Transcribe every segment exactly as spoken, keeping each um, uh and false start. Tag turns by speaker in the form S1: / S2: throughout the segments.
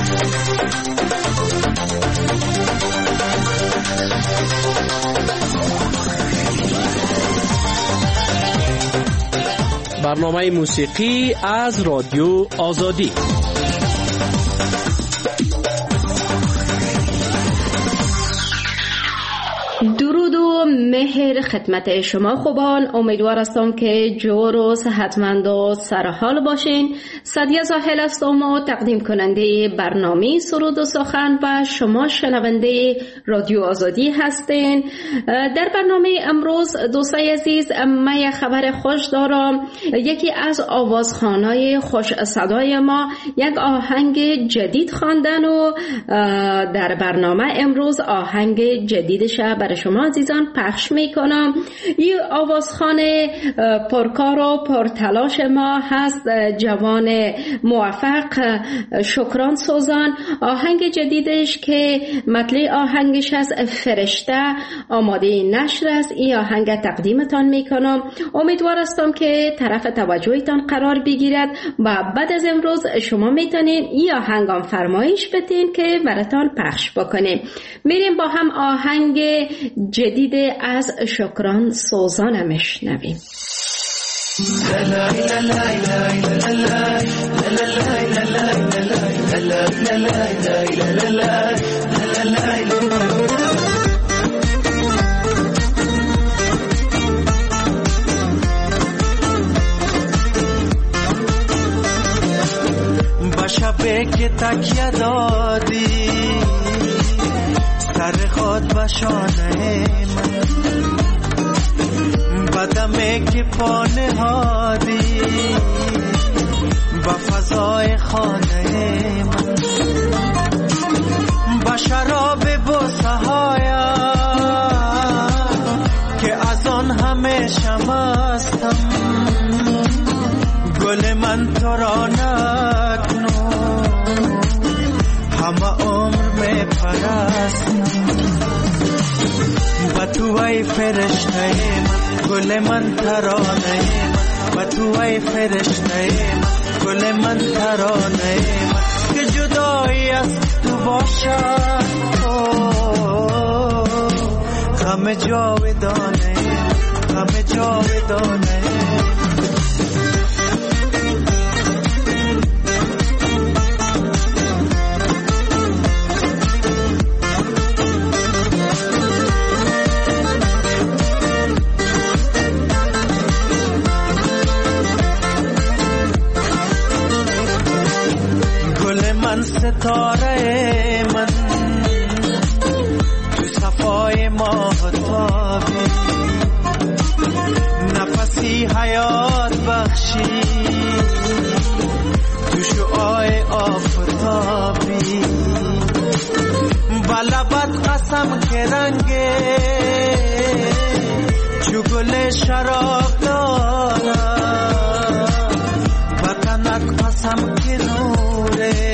S1: برنامه موسیقی از رادیو آزادی.
S2: درود و مهر خدمت شما خوبان. امیدوار هستم که جور و صحتمند و سرحال باشین. سعدیه زاهل هستم و تقدیم کننده برنامه سرود و سخن و شما شنونده رادیو آزادی هستین. در برنامه امروز دوستای عزیز من یک خبر خوش دارم. یکی از آوازخوانای خوش صدای ما یک آهنگ جدید خواندن و در برنامه امروز آهنگ جدیدش برای شما عزیزان پخش میکنم. این آوازخوان پرکار و پرتلاش ما هست جوان موفق شکران سوزان. آهنگ جدیدش که مطلع آهنگش از فرشته آماده نشر است. این آهنگ تقدیمتان میکنم. امیدوار هستم که طرف توجهتان قرار بگیرد و بعد از امروز شما میتونین این آهنگام فرمایش بدین که براتان پخش بکنیم. میریم با هم آهنگ جدید از شکران سوزان میشنویم.
S3: با شبه که تکیه دادی سر خود به شانه من، بدمه که پا نهادی با فضای خانه من، با شراب بوسه هایم که از آن همیشه مستم، گل من تو را نکنو همه عمر می پرستم، با تو ای فرشته من، گل من ترانه من، با تو ای فرشته من، گل من ترانه من، که جدایی از تو باشد غم جاودانه، غم جاودانه. ستاره من تو صفای ماهتابی، نفسی حیات بخشی تو شعاع آفتابی، بلبت قسم که رنگه چو گل شراب دارم، وطنت قسم که نوره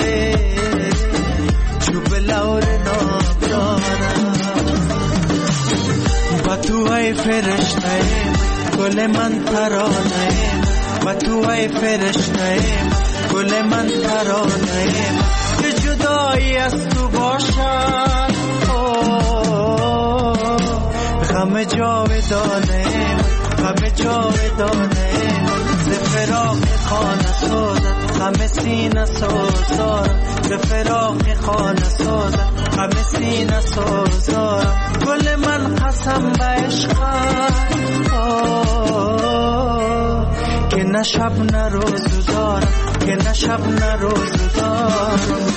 S3: تو ای فرشته گل من ترانه، و تو ای فرشته گل من ترانه، که جدایی از تو باشد غم جاودانه، غم جاودانه. ز فراق خانه سازد غم سینه سازد، ز فراق خانه سازد غم سینه سازد، گل من قسم به عشقت که نه شب نه روز دارم، که نه شب نه روز دارم.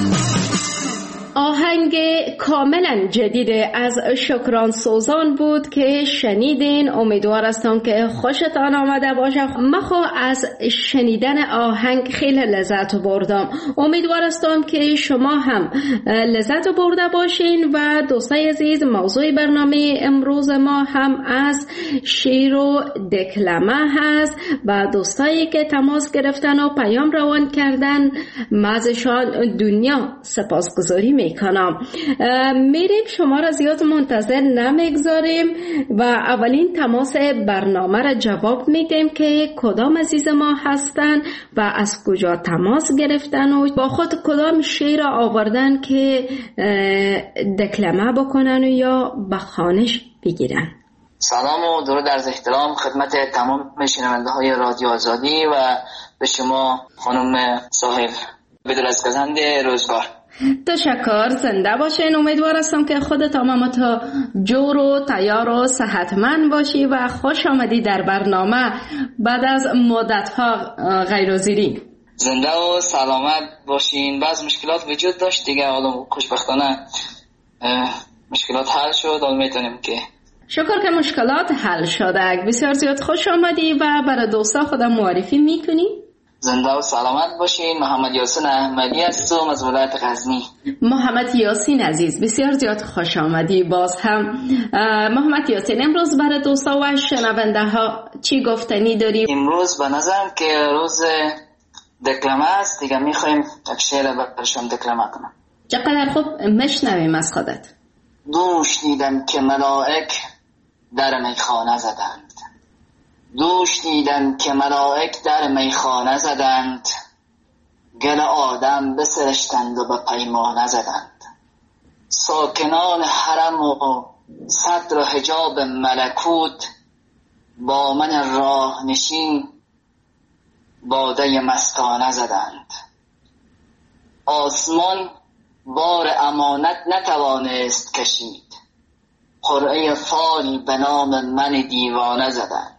S2: آهنگ کاملا جدید از شکران سوزان بود که شنیدین. امیدوار هستم که خوشتان آمده باشه. من خو از شنیدن آهنگ خیلی لذت بردم. امیدوار هستم که شما هم لذت برده باشین. و دوستای عزیز، موضوع برنامه امروز ما هم از شعر و دکلمه هست و دوستایی که تماس گرفتن و پیام روان کردن، من ازشان دنیا سپاسگزاری میکنم. میریم، شما را زیاد منتظر نمیگذاریم و اولین تماس برنامه را جواب میدیم که کدام عزیز ما هستن و از کجا تماس گرفتن و با خود کدام شعر آوردن که دکلمه بکنن و یا به خوانش بگیرن.
S4: سلام و درود عرض احترام خدمت تمام شنونده های رادیو آزادی و به شما خانم ساحل بدر از گزند روزگار.
S2: تشکر، زنده باشین. امیدوار هستم که خودت تمام تا جور و تیار و صحتمند باشی و خوش آمدی در برنامه بعد از مدت‌ها غیرحاضری.
S4: زنده و سلامت باشین. بعض مشکلات وجود داشت دیگه، حالا خوشبختانه مشکلات حل شد. حالا میتونیم که
S2: شکر که مشکلات حل شده. بسیار زیاد خوش آمدی و برای دوستا خودم معرفی میکنی؟
S4: زنده و سلامت باشین. محمد یاسین احمدی هستم از ولایت غزنی.
S2: محمد یاسین عزیز بسیار زیاد خوش آمدی. باز هم محمد یاسین، امروز برای دوستا و شنونده ها چی گفتنی داری؟
S4: امروز به نظرم که روز دکلمه است دیگه، میخوایم یک شعر برشان دکلمه کنم.
S2: چقدر خوب، مشنویم از خودت.
S4: دوش دیدم که ملائک در میخانه زدند، دوش دیدم که ملائک در میخانه زدند، گل آدم بسرشتند و به پیمانه زدند. ساکنان حرم و صدر و حجاب ملکوت با من راه نشین باده مستانه زدند. آسمان بار امانت نتوانست کشید، قرعه فالی به نام من دیوانه زدند.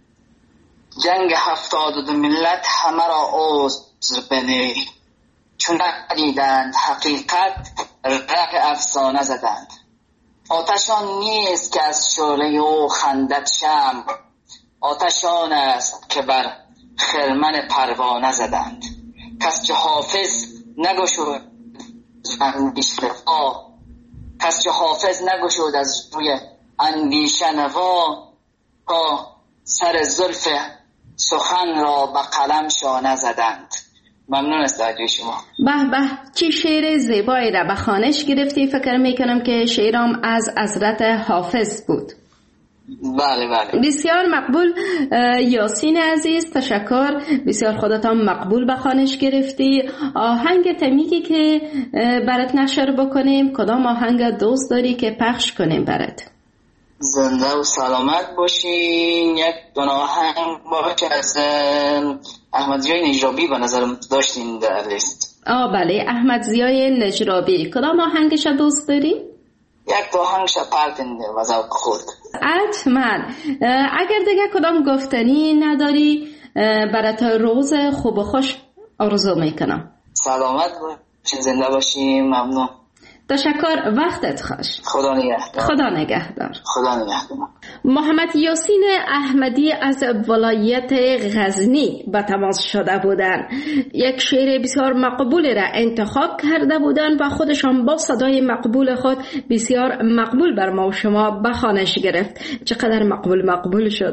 S4: جنگ هفتاد و دو ملت همه را عذر بده، چون ندیدند حقیقت رق افسانه زدند. آتشان نیست که از شعله او خندد شمع، آتشان است که بر خرمن پروانه زدند. کس که حافظ نگشود اندیشه وا، کس که حافظ نگشود از روی اندیشه نوا، تا سر زلف سخن را به قلم شانه زدند. ممنون از توجه شما.
S2: به به، چه شعر زیبایی را به خوانش گرفتی. فکر میکنم که شعرام از حضرت حافظ بود.
S4: بله بله،
S2: بسیار مقبول یاسین عزیز، تشکر. بسیار خودت هم مقبول به خوانش گرفتی. آهنگ تمیگی که برات نشر بکنیم کدام آهنگ دوست داری که پخش کنیم برات؟
S4: زنده و سلامت باشین. یک دونه آهنگ باشه از احمد زیای نجرابی به نظرم داشتین در لیست.
S2: آه بله، احمد زیای نجرابی. کدام آهنگش دوست داری؟
S4: یک دو آهنگش پرتنده و ذوق خود.
S2: حتما. اگر دیگه کدام گفتنی نداری برات روز خوب و خوش آرزو میکنم.
S4: سلامت باشین، زنده باشین. ممنون.
S2: تشکر، وقتت خوش.
S4: خدا نگهدار.
S2: خدا نگهدار.
S4: خدا نگهدار.
S2: محمد یاسین احمدی از ولایت غزنی به تماس شده بودند. یک شعر بسیار مقبول را انتخاب کرده بودند و خودشان با صدای مقبول خود بسیار مقبول بر ما و شما به خوانش گرفت. چقدر مقبول مقبول شد.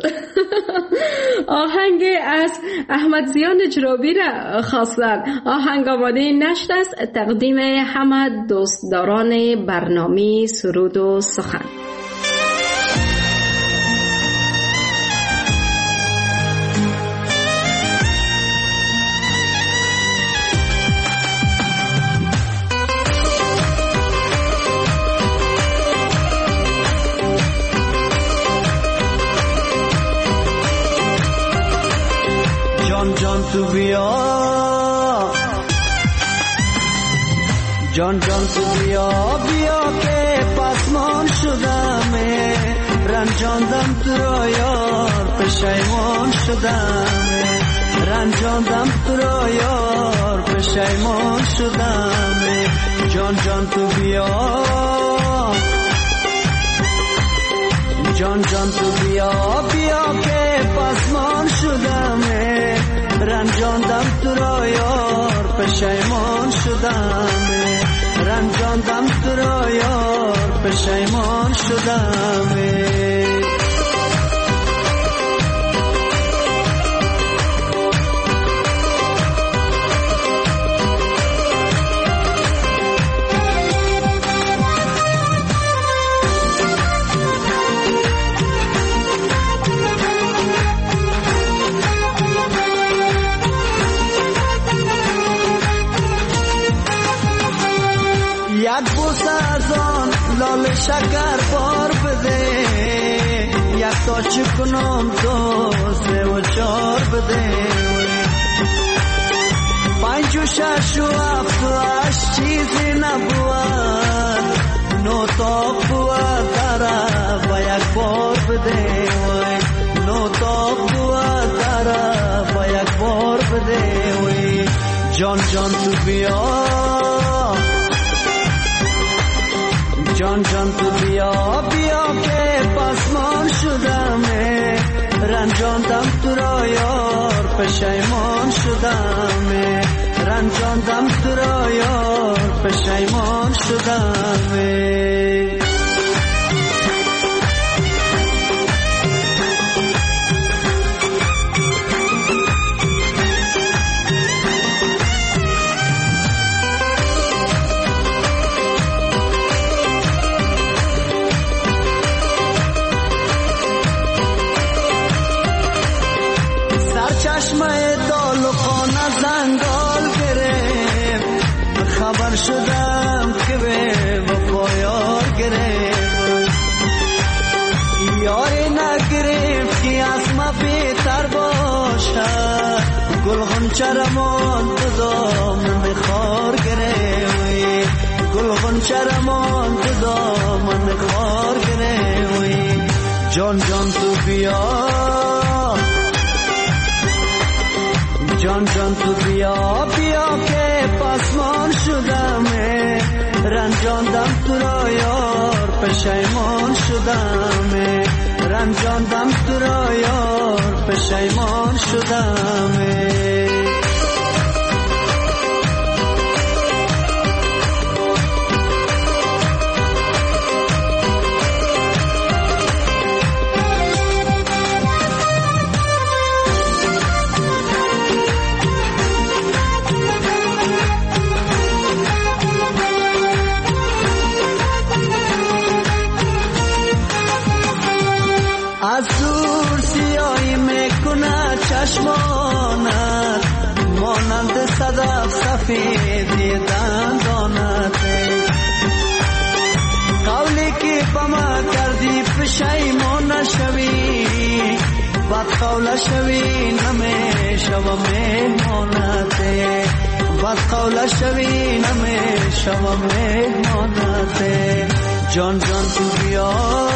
S2: آهنگ از احمد زیا نجرابی را خواستند. آهنگ آماده نشد است. تقدیم همه دوستداران برنامه سرود و سخن.
S3: جان جان تو بیا، جان جان تو بیا بیا که پسمان شدم، رنجاندم تو را یار پشیمان شدم، رنجاندم تو را یار پشیمان شدم. جان جان تو بیا، جان جان تو بیا بیا که پسمان شدم، رنجاندم تو را یار پشیمان شدم، رنجاندم تو را یار پشیمان شدم. صد بوسه از آن لال شکر بار بده، یک تا چکنم دو سه و چار بده، پنج و شش و هفت و هشت چیزی نبود، نو تا بود داره و یک بار بده، نو تا بود داره و یک بار بده. وی جان جان تو بیا، جان جان تو بیا بیا که پسمان شدمه، رنجاندم تو را یار پشیمان شدمه، رنجاندم تو را یار پشیمان شدمه. چشمه دال و خانه زنگال گرفت، خبر شدم که به وفا یار گرفت، یاری نگرفت که از ما بهتر باشد، گل غنچه رمان تو دامن خار گرفت، گل غنچه رمان تو دامن خار گرفت. جان جان تو بیا، جان جان تو بیا بیا که پسمان شدمه، رنجاندم تو را یار پشیمان شدمه، رنجاندم تو را یار پشیمان شدمه. از دور سیاهی میکنه چشمانت، مانند صدف سفیدی دندانت، قولی که بما کردی پشیمان نشوی، بد قول شوی نمیشه و مهمانت، بد قول شوی نمیشه و مهمانت. جان جان تو بیا،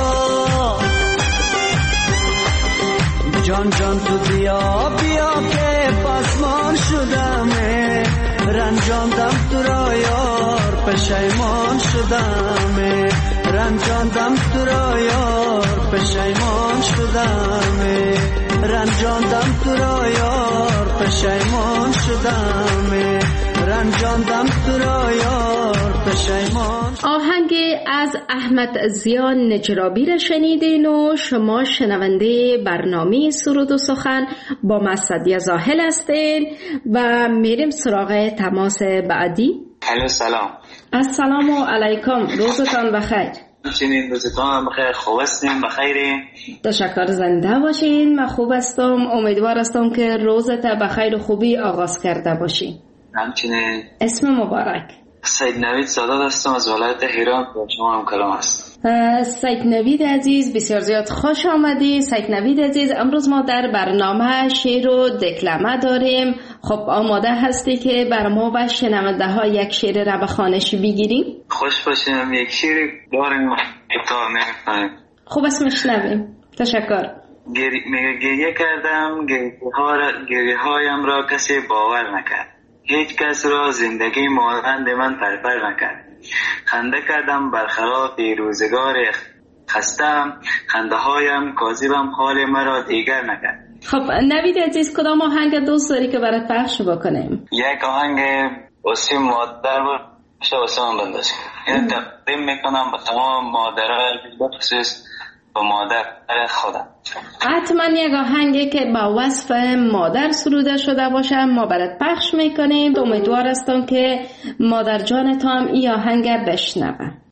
S3: جان جان تو بیا بیا که پسمان شدمه، رنجاندم تو را یار پشیمان شدمه، رنجاندم تو را یار پشیمان شدمه، رنجاندم تو را یار پشیمان شدمه، رنجاندم تو را یار پشیمان.
S2: آهنگ از احمد ضیا نجرابی را شنیدین و شما شنونده برنامه سرود و سخن با مسعدی زاهل هستین و میریم سراغ تماس بعدی.
S5: الو سلام.
S2: السلام علیکم، روزتان بخیر.
S5: چنین روزتان بخیر، خوب هستین؟ بخیرین؟
S2: تشکر، زنده باشین. من خوب هستم، امیدوار هستم که روزت بخیر و خوبی آغاز کرده باشین.
S5: همچنین.
S2: اسم مبارک؟
S5: سید نوید سادات هستم از ولایت هرات، با شما هم کلام هستم.
S2: سید نوید عزیز، بسیار زیاد خوش آمدی. سید نوید عزیز، امروز ما در برنامه شعر و دکلمه داریم. خب آماده هستی که بر ما و شنونده ها یک شعر را به خوانش بگیریم؟
S5: خوش باشیم، یک شعر داریم اتاق نمی‌کنیم.
S2: خوب است، میشنویم. تشکر.
S5: گری... گریه کردم، گریه هایم را کسی باور نکرد، هیچ کس را زندگی مانند من پرپر نکرد. خنده کردم برخلاف روزگار خستم، خنده هایم کاذبم حال مرا دیگر نکرد.
S2: خب نوید عزیز، کدام آهنگ دوست داری که برات پخش بکنیم؟
S5: یک آهنگ واسه مادر باشه، واسه من بندازیم. این تقدیم میکنم به تمام مادرها، بخصوص به مادر خودم.
S2: حتما یک آهنگی که با وصف مادر سروده شده باشه ما برات پخش میکنیم. امیدوار هستم که مادر جانت هم این آهنگ بشنوه.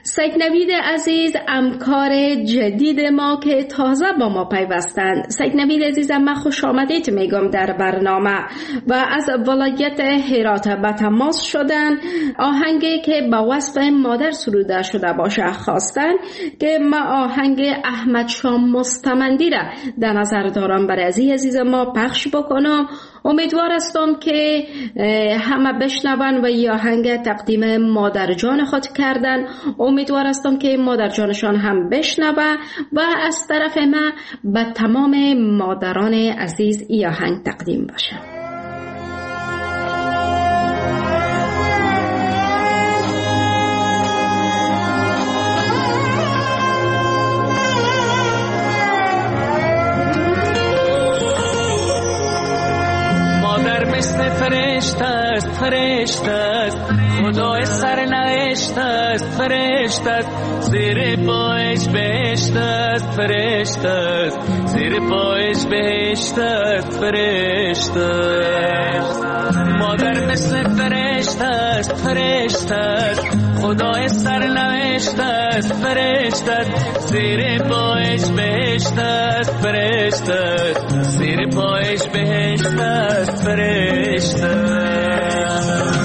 S2: سید نوید عزیز همکار جدید ما که تازه با ما پیوستند. سید نوید عزیز من خوش آمدید میگم در برنامه و از ولایت هرات به تماس شدن. آهنگی که با وصف مادر سروده شده باشه خواستن که ما آهنگ احمد شاه مستمندی را در نظر دارم برای عزیز ما پخش بکنم. امیدوار هستم که همه بشنون و این آهنگ تقدیم مادر جان خود کردن. امیدوار هستم که مادر جانشان هم بشنوه و از طرف ما به تمام مادران عزیز این آهنگ تقدیم باشه.
S6: مثل فرشته است فرشته است خدای سرنوشت است فرشته است زیر پایش بهشت است فرشته است زیر پایش بهشت است فرشته است مادر مثل فرشته است فرشته است خدای سرنوشت است فرشته است زیر پایش بهشت است فرشته است زیر پایش بهشت است فرشته است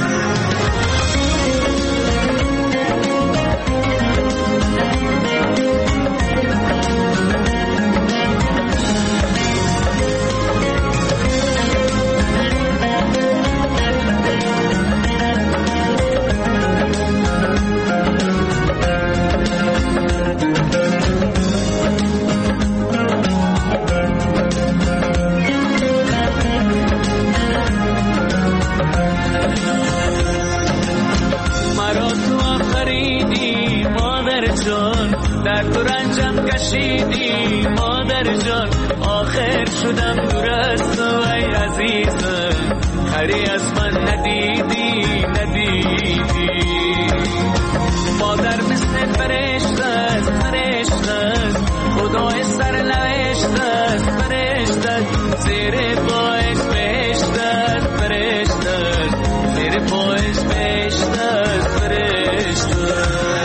S6: در تو رنجم کشیدی مادر جان آخر شدم دور از تو ای عزیزم خری از من ندیدی ندیدی مادر مثل فرشته است فرشته است خدای سرنوشت است فرشته است زیر پایش بهشت است فرشته است زیر پایش بهشت است فرشته است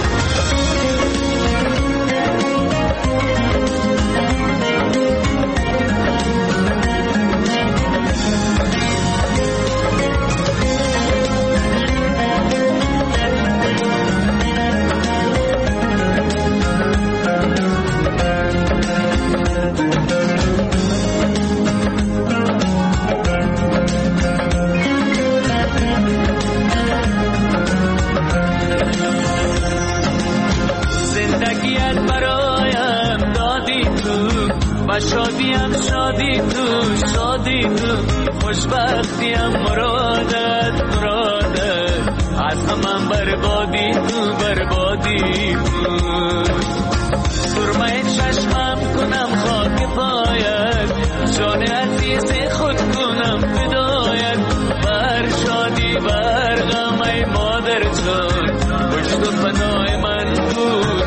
S6: شادیم شادی تو شادی تو خوشبختیم مرادت مرادت از همم بربادی تو بربادی تو سرمه چشمم کنم خاک پایت جان عزیز خود کنم فدایت بر شادی بر غم ای مادر جان پشت و پناه من بود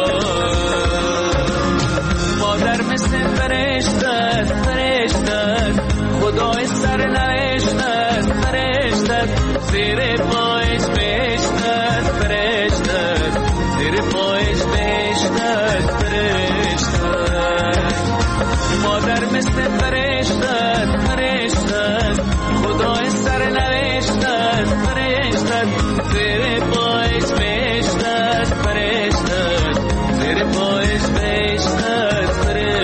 S6: مادر مثل فرشته است فرشته است خدای سرنوشت است فرشته است زیر پایش بهشت است فرشته است زیر پایش بهشت است فرشته است مادر مثل فرشته است فرشته است خدای سرنوشت است فرشته است زیر پایش بهشت است فرشته است زیر پایش بهشت است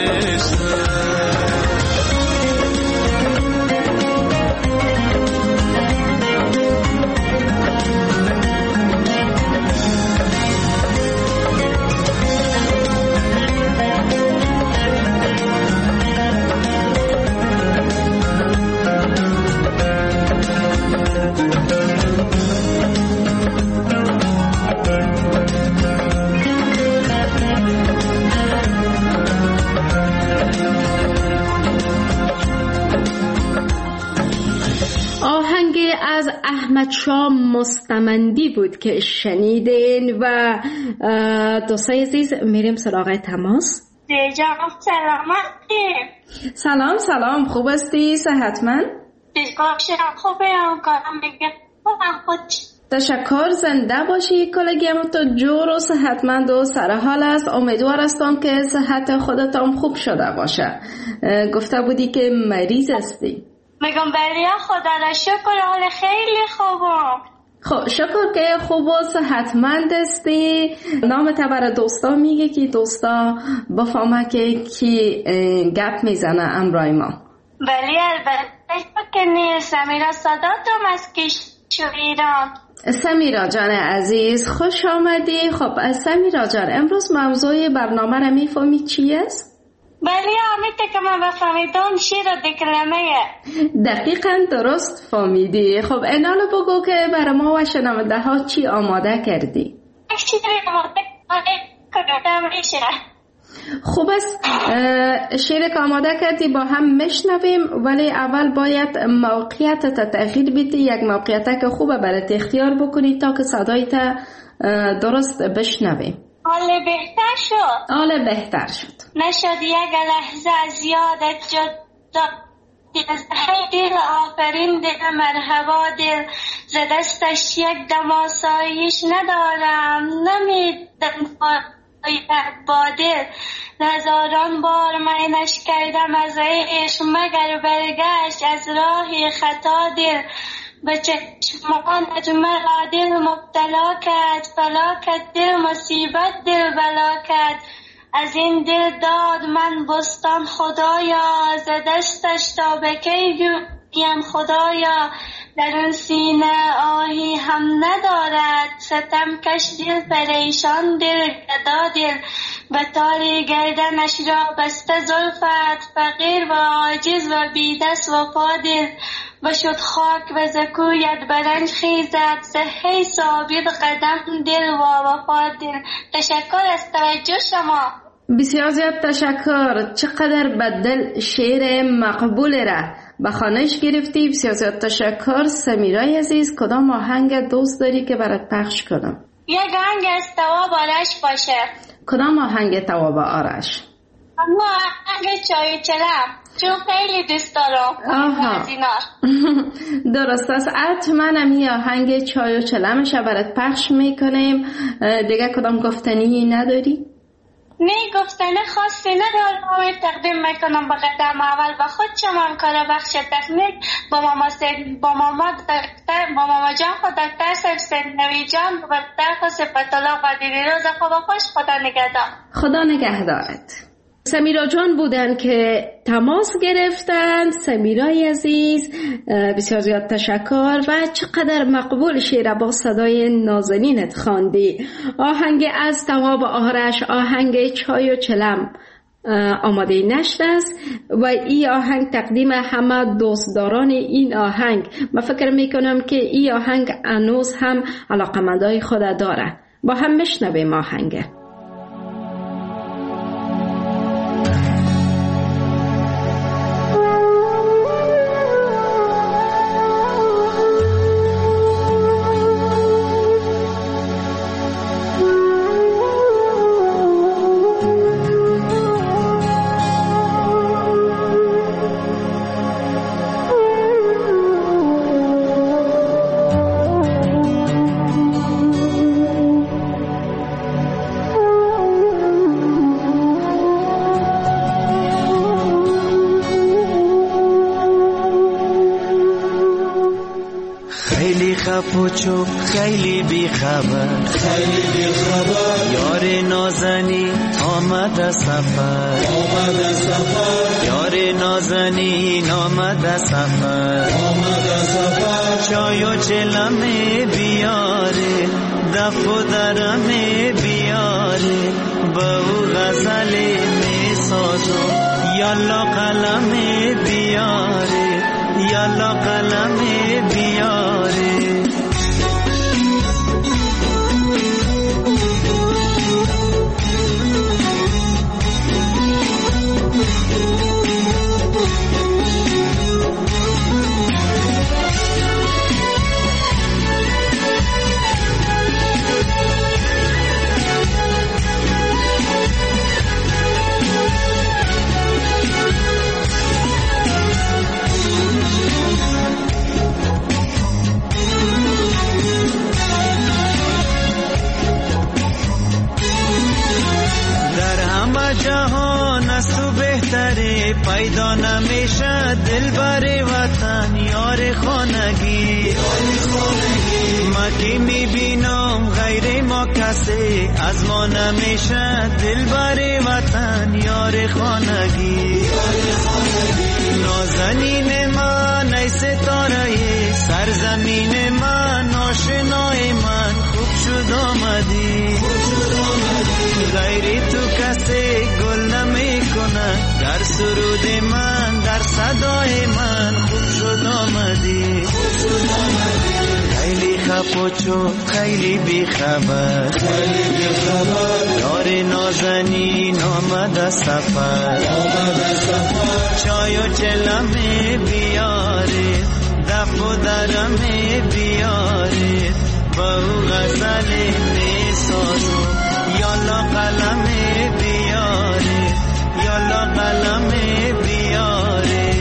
S2: از احمد شاه مستمندی بود که شنیدین و دوستای عزیز میریم سراغ تماس.
S7: جناب سلامتی.
S2: سلام سلام خوب هستی؟ صحتمند؟
S7: دیگه خوبه. اون کارم میگه خود
S2: تشکر، زنده باشی. کلگیم تو جور و صحتمند و سرحال است. امیدوار هستم که صحت خودتان خوب شده باشه. گفته بودی که مریض هستی.
S7: میگم بله خدا را شکر، حال خیلی خوبم.
S2: خب شکر که خوب و صحتمند هستی. نام تا برای دوستا میگه که دوستا بفهمه که کی گپ میزنه امرای ما.
S7: بله البته که نیست. سمیرا صداتم از کشور ایران.
S2: سمیرا جان عزیز خوش آمدی. خب سمیرا جان امروز موضوع برنامه را میفهمی چی است؟
S7: بله آمیته که من بفهمیدم شیر و دکلمه.
S2: دقیقا درست فهمیدی. خب اینالو بگو که برای ما و شنونده ها چی آماده کردی؟
S7: شیر آماده کردم میشه.
S2: خوب است، شیر که آماده کردی با هم میشنویم، ولی اول باید موقعیت تغییر بدی. یک موقعیت که خوبه برات اختیار بکنی تا که صدایت درست بشنویم.
S7: حال بهتر شد.
S2: حال بهتر شد.
S7: نشد یک لحظه از یادت جدا. دل آفرین دل مرحبا دل، ز دستش یک دم آسایش ندارم. نمیدم با دل، هزاران بار منش کردم از عشق، مگر برگشت از راه خطا دل. به چشمانت مرا دل مبتلا کرد، فلا کرد دل مصیبت دل بلا کرد. از این دل داد من بستان خدایا، ز دستش تا به کی گویم خدایا. در اون سینه آهی هم ندارد، ستم کش دل پریشان دل گدا دل. به تاری گردنش را بسته زلفت، فقیر و عاجز و بیدست و پا دل. بشد خاک و زکویت برنج خیزد، صحی ثابت قدم دل و وفا دل. تشکر از توجه شما.
S2: بسیار زیاد تشکر. چقدر بدل شعر مقبول را به خانش گرفتی. بسیار زیاد تشکر. سمیرای عزیز کدام آهنگ دوست داری که برات پخش کنم؟
S7: یک آهنگ از تواب آرش باشه.
S2: کدام آهنگ تواب آرش؟
S7: اما آهنگ چای چلم، چون خیلی دوست دارم.
S2: آها درست است. حتما همی آهنگ چای و چلمش برات پخش میکنیم. دیگه کدام گفتنی نداری؟
S7: نه گفتنه خاصی ندارم. تقدیم میکنم به قدم اول با خود شما کار بخش تکنیک با ماما سید با ماما دکتر با ماما جان خود دکتر سید سید نوی جان با دکتر صفت الله قدیری روز خوب و خوش. خدا نگهدار.
S2: خدا نگهدارت. سمیرا جان بودن که تماس گرفتند. سمیرای عزیز بسیار زیاد تشکر و چقدر مقبول شعر با صدای نازنینت خواندی. آهنگ از تواب آرش، آهنگ چای و چلم آماده نشت است و این آهنگ تقدیم همه دوستداران این آهنگ. من فکر میکنم که این آهنگ هنوز هم علاقمندای خود داره. با هم بشنویم آهنگ.
S3: پوچو خیلی بی خبر خیلی بی خبر یار نازنی آمد سفر آمد سفر یار نازنی آمد سفر آمد سفر چای و چلم بیاره دف و درم بیاره با او غزل می سازو یالا قلم بیاره یالا قلم بیاره پیدا نمیشه دل بر وطن یار خانگی. ما کی میبینم غیر ما کسی از ما نمیشه دل بر وطن یار خانگی. نازنین من ای ستاره سرزمین من آشنای من خوب شد آمدی. غیری تو کسی گل نمی کنه در سرود من در صدای من خوب شد آمدی. خیلی خپوچو خیلی بی خبر یار نازنین آمد سفر. چای و چلمه بیاره دف و درمه بیاره با او غزل می سازم. یالا قلمه بیاره یالا قلمه بیاره.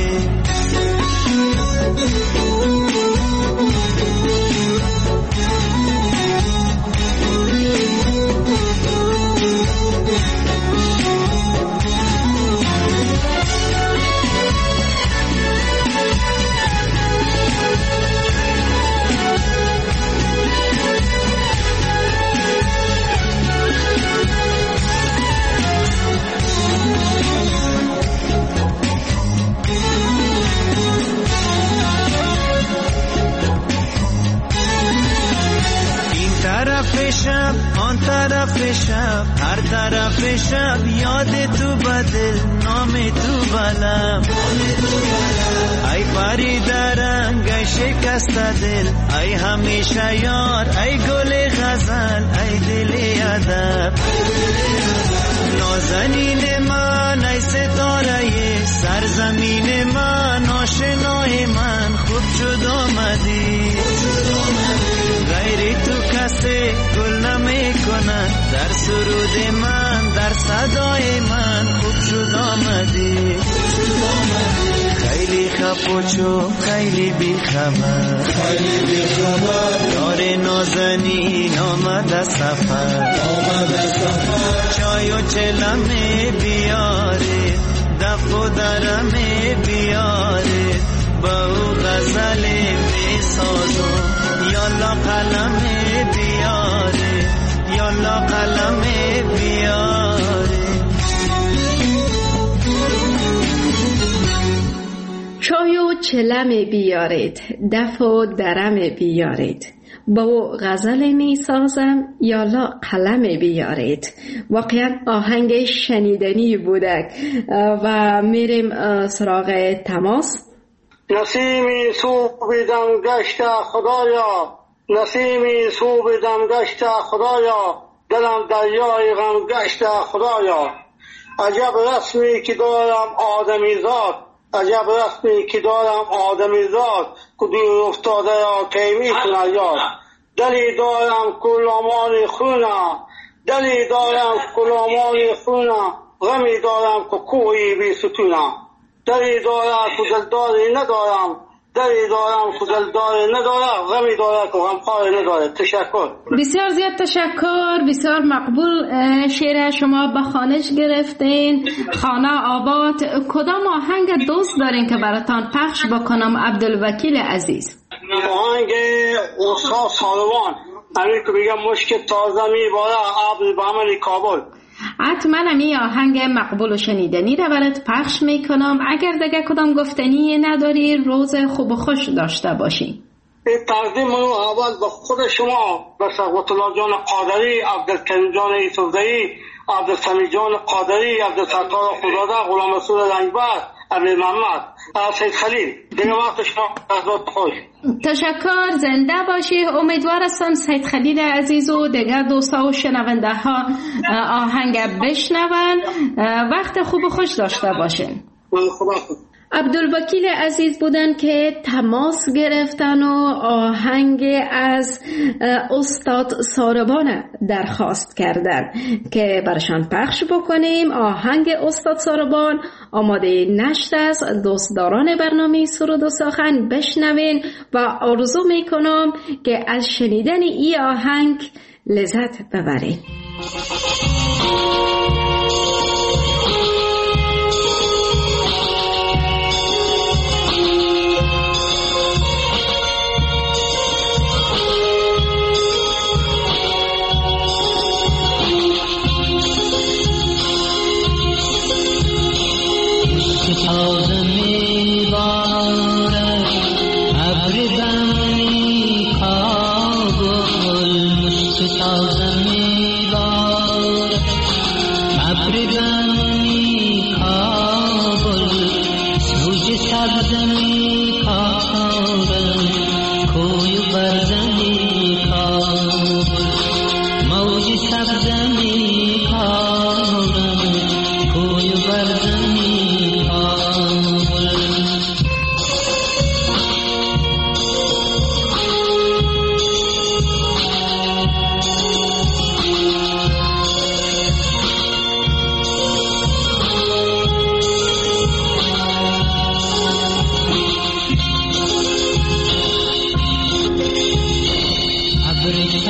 S3: شب آن طرف شب هر طرف شب یاد تو بدل نام تو بلم. ای پری درنگ ای شکست دل ای همیشه یار ای گل غزل ای دل ادب. نازنین من ای ستاره سرزمین من آشنای من خوب شد آمدی. غیری تو کسی گل نمی کنن در سرود من در صدای من خوب شد آمدی. خیلی خپوچو خیلی بی خبر یار نازنین آمد سفر. چای و چلمه بیاره دف و درمه بیاره با او غزل می سازم. یالا قلمه بیاره یالا قلمه بیاره.
S2: چای و چلم بیارید دف و درم بیارید با غزل می سازم یالا قلم بیارید. واقعا آهنگ شنیدنی بوده و میریم سراغ تماس.
S8: نسیمی صوب دم گشت خدایا نسیمی صوب دم گشت خدایا دلم دریای غم گشت خدایا. عجب رسمی که دارم آدمی زاد عجب رسمی که دارم آدمی زاد که دور افتاده یا کی میکنه یاد. دلی دارم کلامان خونه دلی دارم کلامان خونه غمی دارم که کوهی بی ستونه. دلی دارم که دلداری ندارم دلی دارم که دلداری ندارم غمی دارم که غمخواری ندارم. تشکر.
S2: بسیار زیاد تشکر. بسیار مقبول شعر شما به خوانش گرفتین. خانه آباد کدام آهنگ دوست دارین که براتان پخش بکنم عبدالوکیل عزیز؟
S8: آهنگ استاد ساروان همین که بگم مشک تازه میباره عبد بهمن کابل.
S2: حتما همی آهنگ مقبول و شنیدنی رو برات پخش میکنم. اگر دیگه کدام گفتنی نداری روز خوب و خوش داشته باشی.
S8: این تقدیم منو اول به خود شما به سقوط الله جان قادری عبدالکریم جان یوسفزئی عبدالسمی جان قادری عبدالستار خداده غلام رسول رنگبر عبد محمد سید خلیل دیگه وقت شما از خوش.
S2: تشکر. زنده باشی. امیدوار هستم سید خلیل عزیز و دیگر دوستا و شنونده ها آهنگ بشنون. وقت خوب و خوش داشته باشین. عبدالوکیل عزیز بودن که تماس گرفتن و آهنگ از استاد ساربان درخواست کردن که برشان پخش بکنیم. آهنگ استاد ساربان آماده نشت است. دوستداران برنامه سرود و سخن بشنوین و آرزو میکنم که از شنیدن این آهنگ لذت ببرین.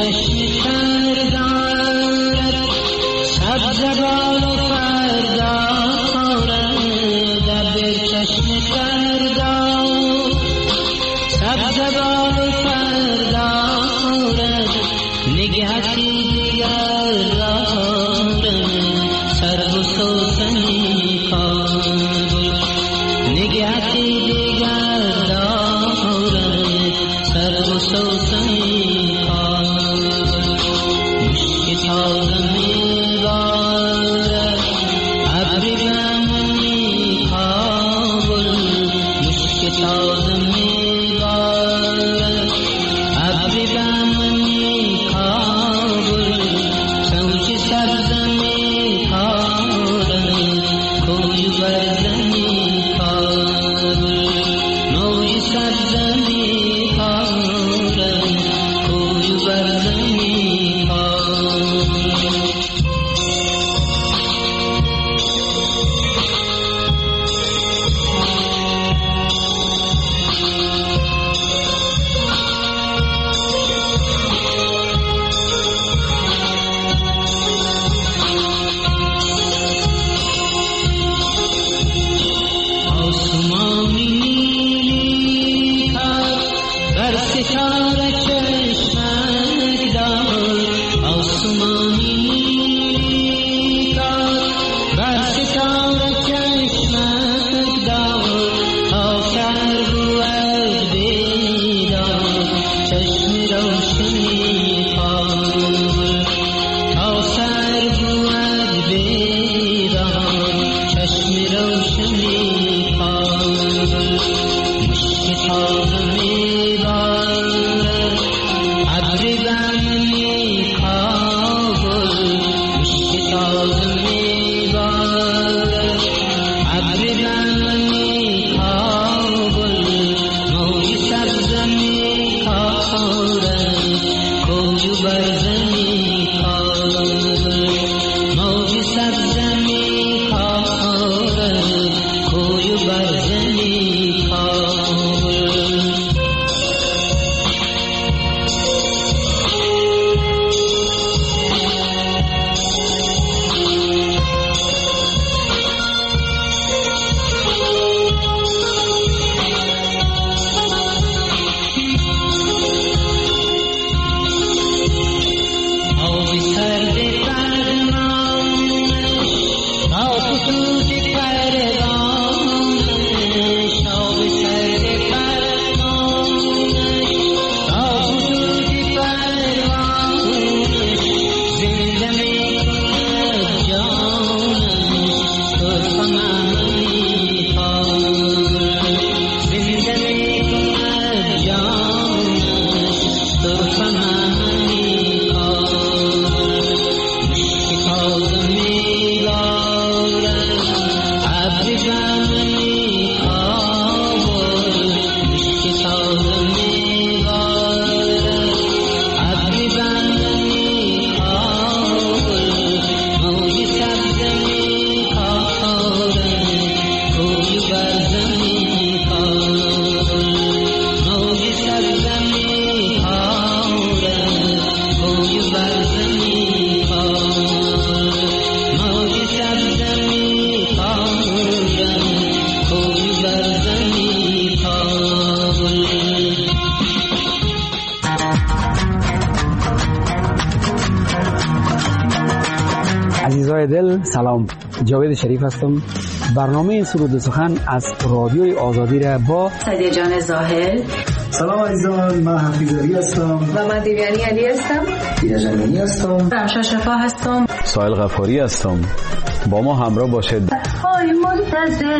S9: عزیزای دل سلام، جاوید شریف هستم. برنامه سرود و سخن از رادیوی آزادی را با
S10: سعدیه جان زاهل.
S11: سلام عزیزان، من حفیظ علی هستم
S10: و من دیویانی علی هستم.
S11: دیده جمینی هستم.
S10: رمشا شفا هستم.
S12: سایل غفاری هستم. با ما همراه باشید.
S13: آی منتظر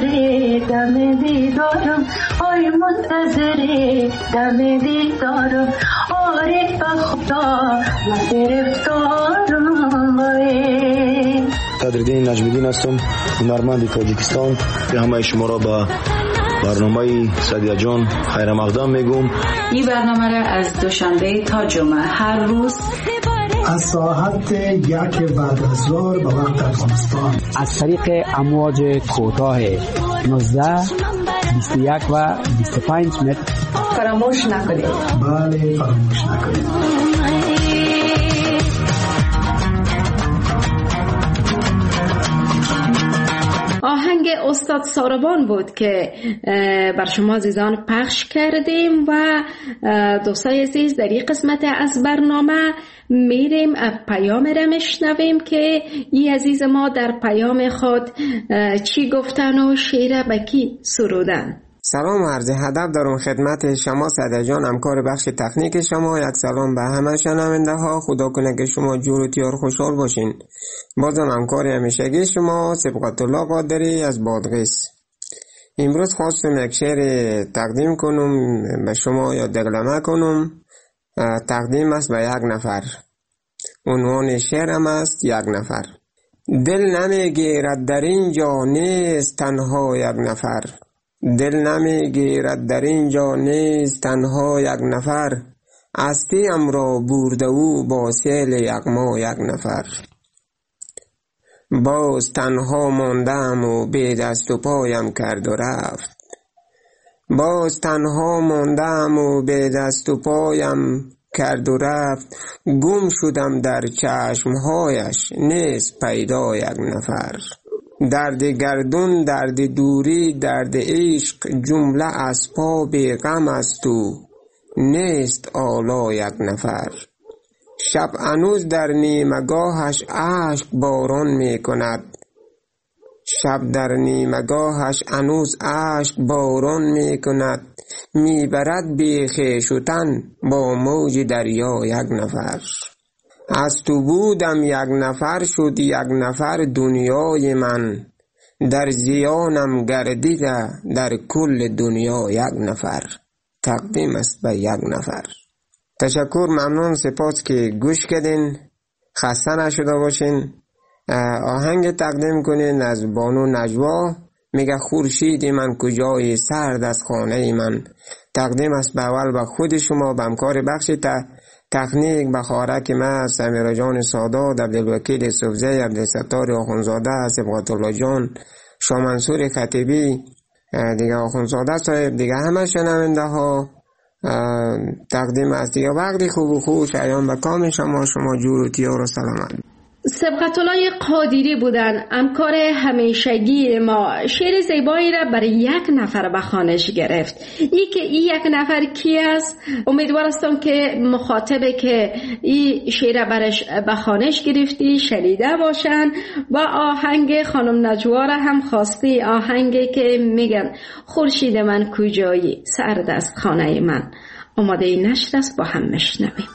S13: دم دیدارم، آی منتظر دم دیدارم، آره بخدا من گرفتارم.
S14: صدرالدین نجمیدین هستم، هنرمند تاجیکستان. به همه شما را با برنامه سعدیه جان خیر مقدم میگم.
S10: این برنامه را از دوشنبه تا جمعه هر روز
S11: از ساعت یک بعد از ظهر به وقت افغانستان
S9: از طریق امواج کوتاه نوزده، بیست و یک و بیست و پنج متر
S10: فراموش نکنید.
S11: بله فراموش نکنید.
S2: استاد ساربان بود که بر شما عزیزان پخش کردیم و دوستای عزیز در این قسمت از برنامه میریم پیام را میشنویم که این عزیز ما در پیام خود چی گفتن و شعر به کی سرودن.
S15: سلام و عرض ادب دارم خدمت شما سعدی جان، همکار بخش تکنیک شما. یک سلام به همه شنونده ها. خدا کنه که شما جور و تیار خوشحال باشین. بازم همکار همیشگی شما سبقت الله قادری از بادغیس. امروز خواستم یک شعر تقدیم کنم به شما یا دقلمه کنم. تقدیم است به یک نفر. عنوان شعرم است یک نفر. دل نمیگیرد در اینجا نیست تنها یک نفر. دل نمیگیرد در اینجا نیست تنها یک نفر. هستیم را برده او با سیل یغما یک نفر. باز تنها ماندم و بی دست و پایم کرد و رفت. باز تنها ماندم و بی دست و پایم کرد و رفت. گم شدم در چشمهایش نیست پیدا یک نفر. درد گردون، درد دوری، درد عشق، جمله اسباب غم است و نیست آلا یک نفر. شب هنوز در نیمگاهش اشک باران می کند. شب در نیمگاهش هنوز اشک باران می کند. می برد بی خویش و تن با موج دریا یک نفر. از تو بودم یک نفر شد یک نفر دنیای من. در زیانم گردیده در کل دنیا یک نفر. تقدیم است به یک نفر. تشکر، ممنون، سپاس که گوش کردین. خسته نشده باشین. آهنگ تقدیم کنین از بانو نجوا. میگه خورشید من کجای سرد از خانه من. تقدیم است به اول به خود شما، به همکار بخش ت... تکنیک، به خارک من سمیرا جان سادات، عبدالوکیل صوفزی، عبدالستار آخونزاده، سبقت الله جان، شاه منصور خطیبی، دیگه آخونزاده صاحب، دیگه همه شنونده ها. تقدیم است دیگه وقتی خوب و خوش ایام به کام شما. شما جور و تیار و سلامت.
S2: سبقت الله قادری بودن، همکار همیشگی ما. شعر زیبایی را برای یک نفر به خوانش گرفت. ای که این یک نفر کی است؟ امیدوار هستم که مخاطبه که این شعر برش به خوانش گرفتی شنیده باشن. با آهنگ خانم نجوا را هم خواستی، آهنگی که میگن خورشید من کجایی سرد است خانه من. آماده نشر است، با هم میشنویم.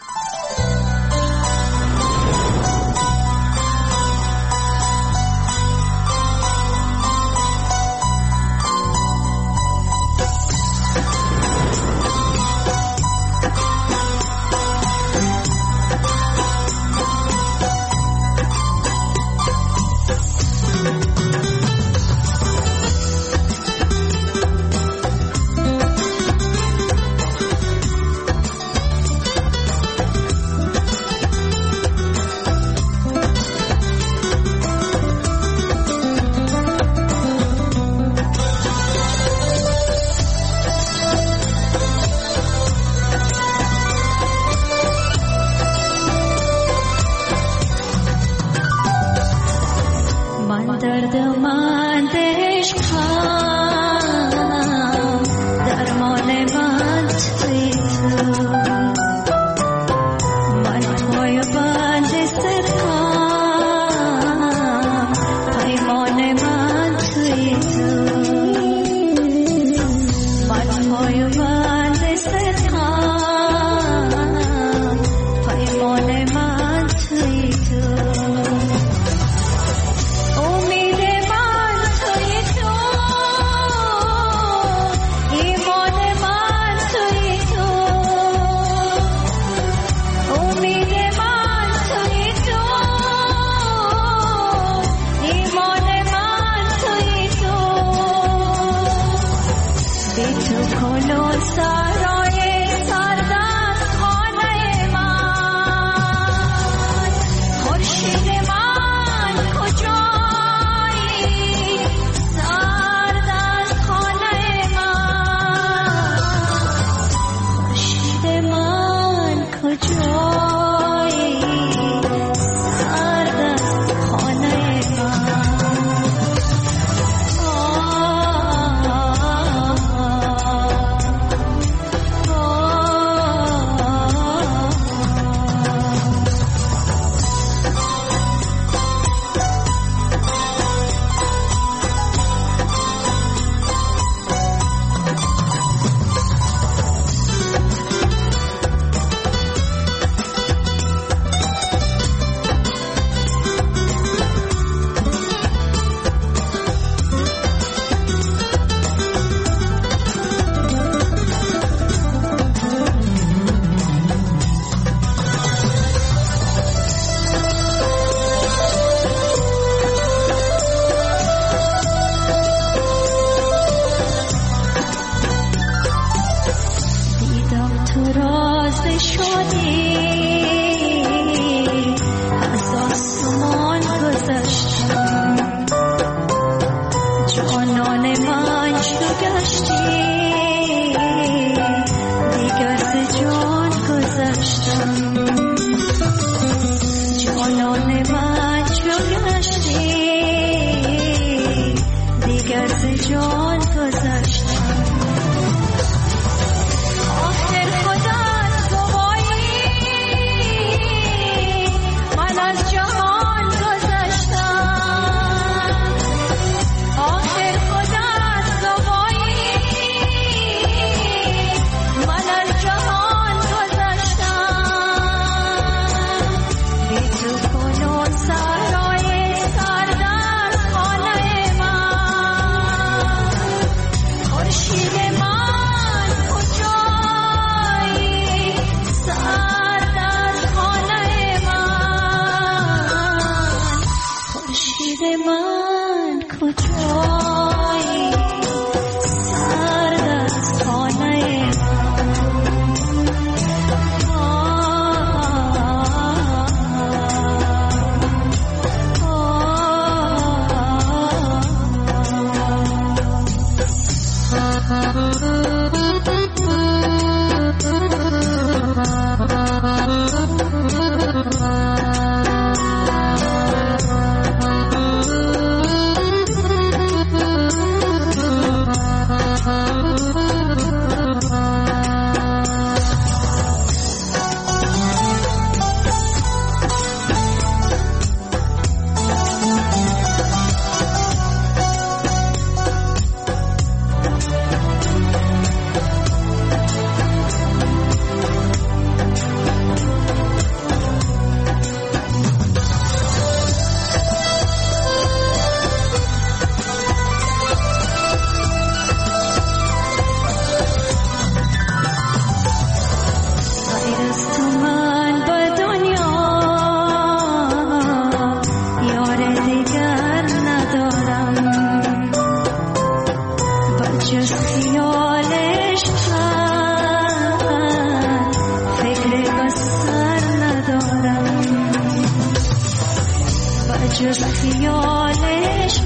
S13: جز خیالش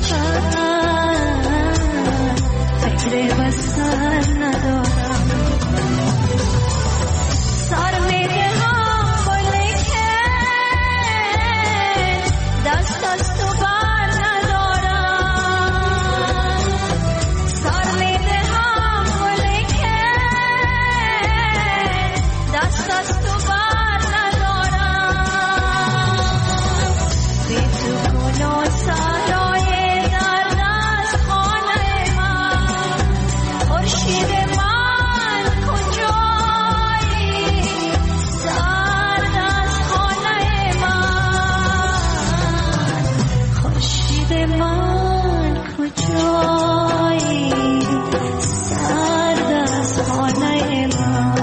S13: فکر بستن ندارم. سر میده هم بلکه دست از تو بر ندارم. سر میده هم بلکه دست از تو بر ندارم. بی تو گل و سرای در دست خانه من، خورشید من کجایی سرد از خانه من، خورشید من کجایی سرد از خانه من.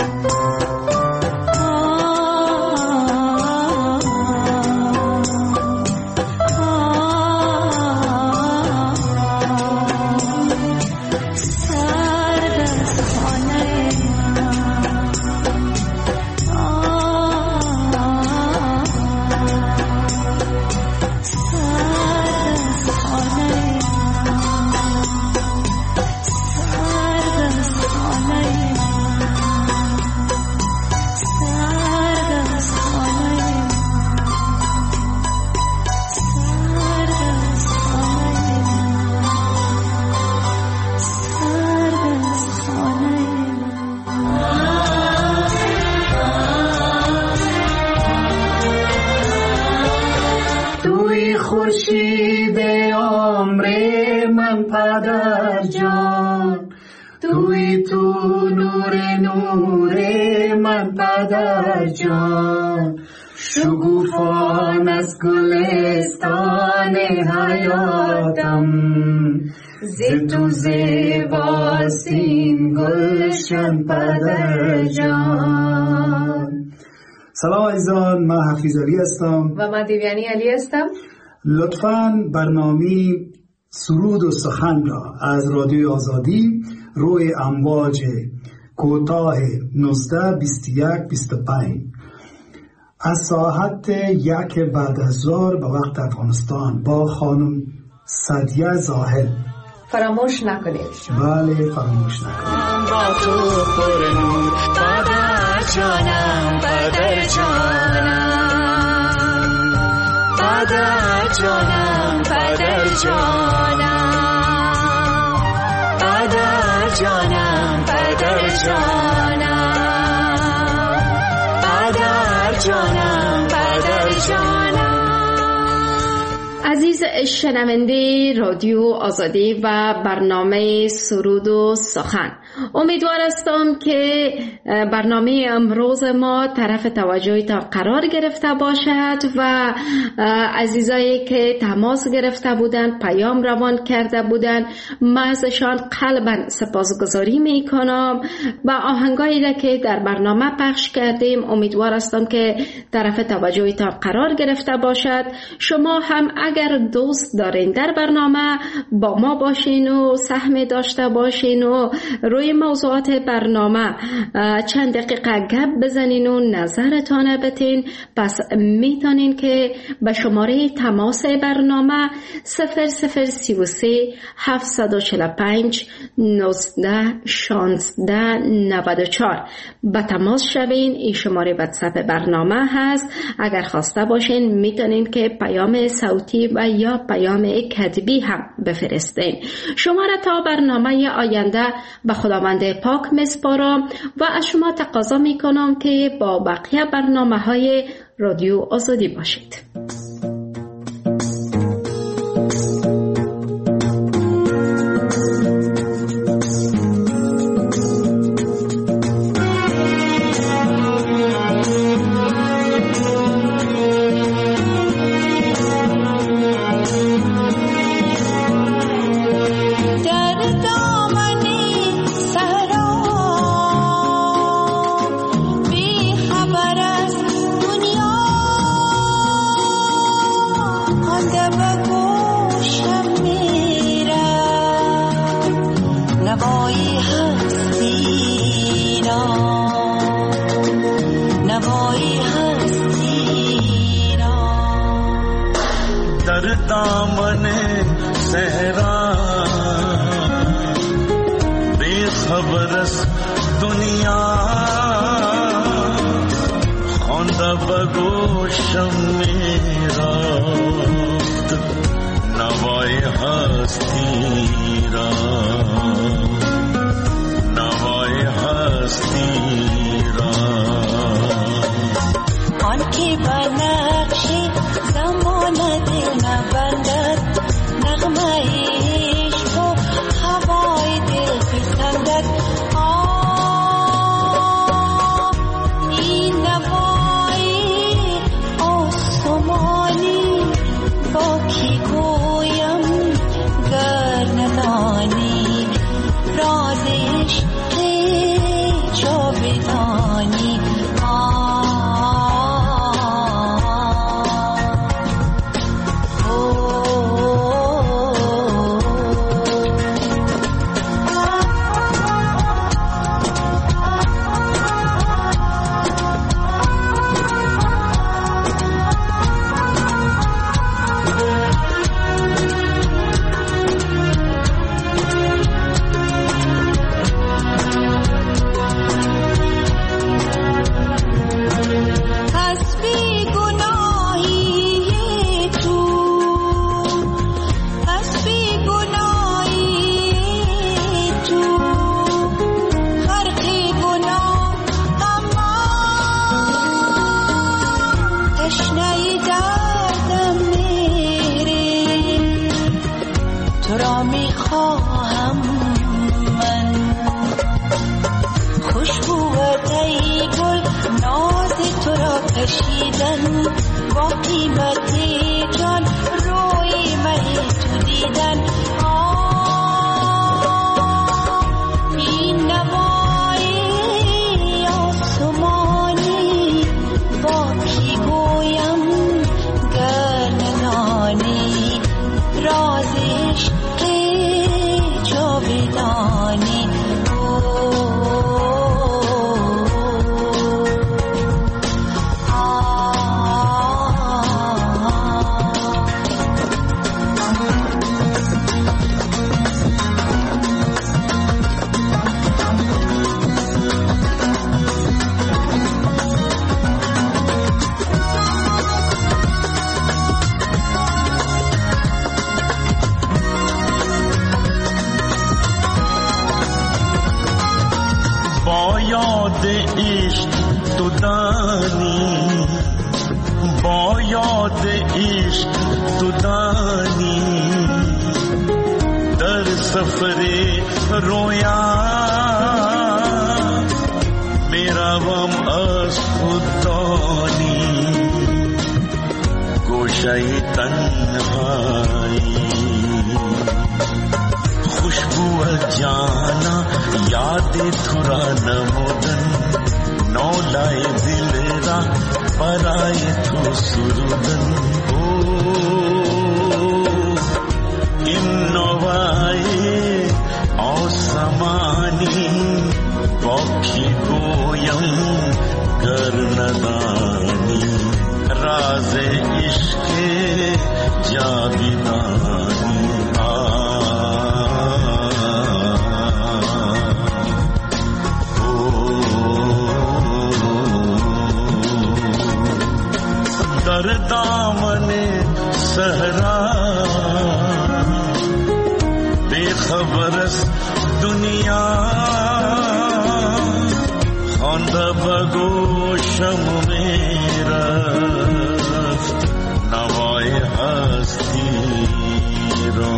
S11: خورشید عمر من پدر جان، توی تو نور نور من پدر جان، شگوفان از گلستان حیاتم، ز تو زیباستین گلشن پدر جان.
S16: سلام عزیزان، من حفیظ علی هستم
S17: و من دیویانی علی هستم.
S16: لطفاً برنامه سرود و سخن را از رادیوی آزادی روی امواج کوتاه نوزده بیست و یک بیست و پنج از ساعت یک بعد از ظهر به وقت افغانستان با خانم سعدیه زاهد
S17: فراموش نکنید.
S16: بله فراموش نکنید.
S6: با تو پر نور پدر جانم، پدر جانم، پدر جانم، پدر جانم، پدر جانم، پدر جانم، پدر جانم، پدر جانم.
S2: عزیز شنونده رادیو آزادی و برنامه سرود و سخن، امیدوار هستم که برنامه امروز ما طرف توجهی تا قرار گرفته باشد و عزیزایی که تماس گرفته بودند، پیام روان کرده بودند، من ازشان قلبا سپاسگزاری می کنم. با آهنگایی را که در برنامه پخش کردیم امیدوار هستم که طرف توجهی تا قرار گرفته باشد. شما هم اگر دوست دارین در برنامه با ما باشین و سهم داشته باشین و روی موضوعات برنامه چند دقیقه گپ بزنین و نظرتان بتین، پس میتونین که به شماره تماس برنامه صفر صفر سی و سه هفتصد و چهل و پنج نوزده شانزده نود و چهار به تماس شوین. این شماره واتساپ برنامه هست. اگر خواسته باشین میتونین که پیام صوتی و یا پیام کتبی هم بفرستین. شما را تا برنامه آینده به خداوند پاک میسپارم و از شما تقاضا میکنم که با بقیه برنامه های رادیو آزادی باشید.
S13: بی خبر از دنیا
S3: दामन सहरा बेखबरस दुनिया खोंदा बगोशम मेरा नवाए हस्ती रा नवाए हस्ती रा
S6: آنکه با نقش زمان دل نبندد نغمه عشق و هوای دل بسندد آه این نوای آسمانی با کی گویم گر ندانی راز عشق جاودانی با قیمت جان روی مه تو دیدن آه این نوای آسمانی با کی گویم گر ندانی راز عشق جاودانی
S3: عشق تو دانی با یاد عشق تو دانی در سفر رویا میرا وم از خودانی گوشه تنهایی خوشبو جانا یاد تھرا نمودن نولائے دل را پرائے تو سرودن او ان نوائے آسمانی پاکی گویم گر ندانی راز عشق جاودانی در دامن صحرا بے خبر است دنیا خواندہ بگوشم میرا نوای هستی را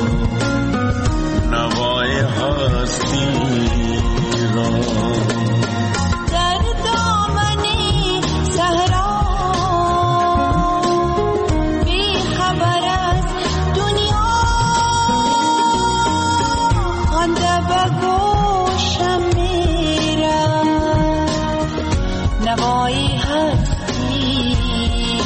S3: نوای هستی را
S6: نوایی هستی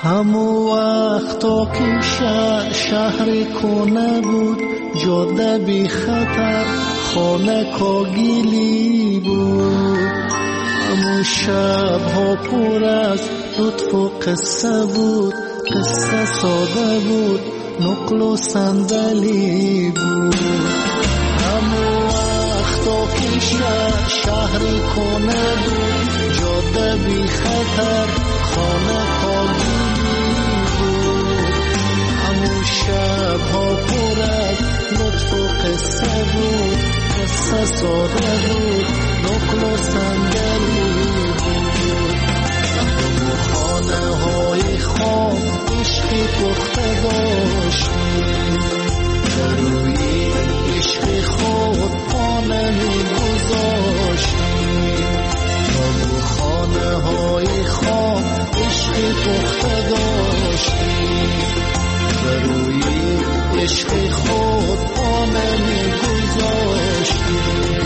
S3: همو وقتا که شهر شهر کنه بود، جاده بی خطر خانه کاگیلی بود. همو شب ها پر از لطف و قصه بود، قصه ساده بود، نقل و صندلی بود. همو وقتا که شهر شهر کنه بود، جاده بی خطر خانه کاگیلی بود. همو شب ها پر از لطف و قصه بود، قصه ساده بود، نقل و صندلی بود. همو خانه های خام عشقی پخته داشتیم، در روی عشق خود پا نمی گذاشتیم. همو خانه های خام عشقی پخته داشتیم، در روی عشق خود پا نمی گذاشتیم.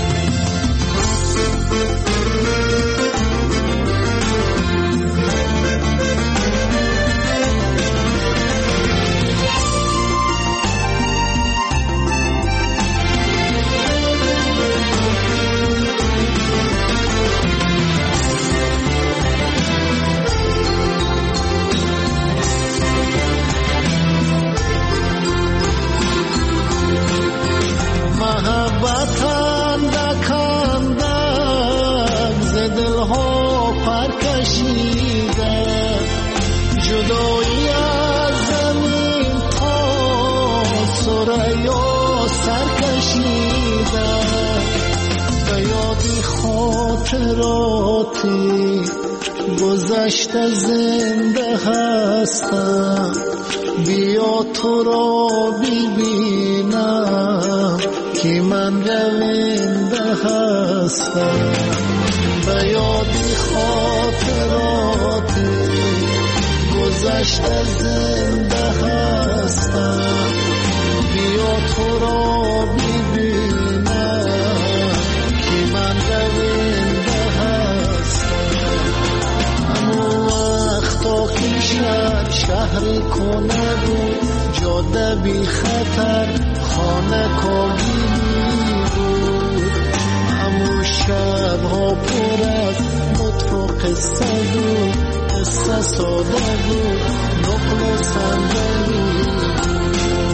S3: محبتان دکندم ز دلها پر کشیده، جدایی از زمین تا ثریا سر کشیده. به یادی خاطراتی گذشته زنده هستم، بیا تو را ببینم که من رونده هستم. به یادی خاطراتی گذشته زنده هستم، بیا تو را ببینم که من رونده هستم. همو وقتا که شهر شهر کنه بود، جاده بی خطر خانه کاگیلی بود. همو شب ها پر از لطف و قصه بود، قصه ساده بود، نقل و صندلی بود.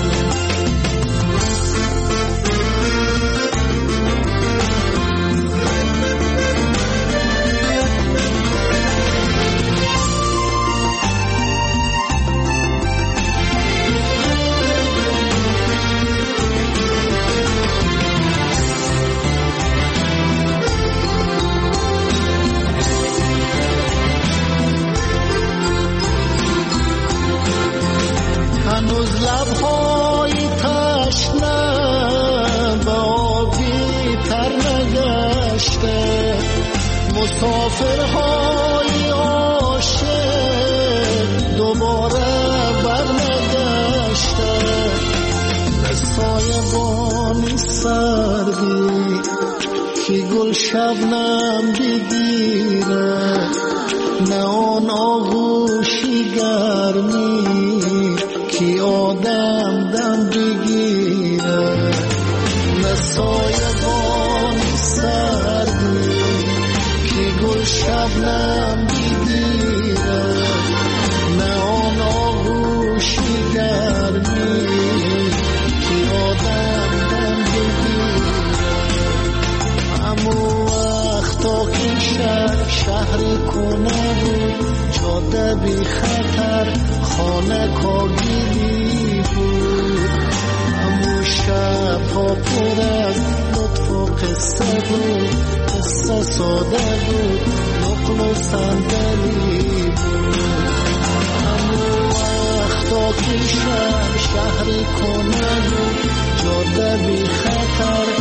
S3: هنوز لبهای تشنه به آبی تر نگشته، مسافرهای عاشق دوباره برنگشته. سایبانی سردی که گل شبنم بگیره، نه آن آغوشی گرمی که آدم دم بگیره. نه سایبانی سردی که گل شبنم بگیره، نه آن آغوشی گرمی که آدم دم بگیره. همو وقتا که شهر شهر کنه بود، جاده بی خطر خانه کاگیلی بود. همو شب ها پر از لطف و قصه بود، قصه ساده بود، نقل و صندلی بود. همو وقتا که شهر شهر کنه بود، جاده بی خطر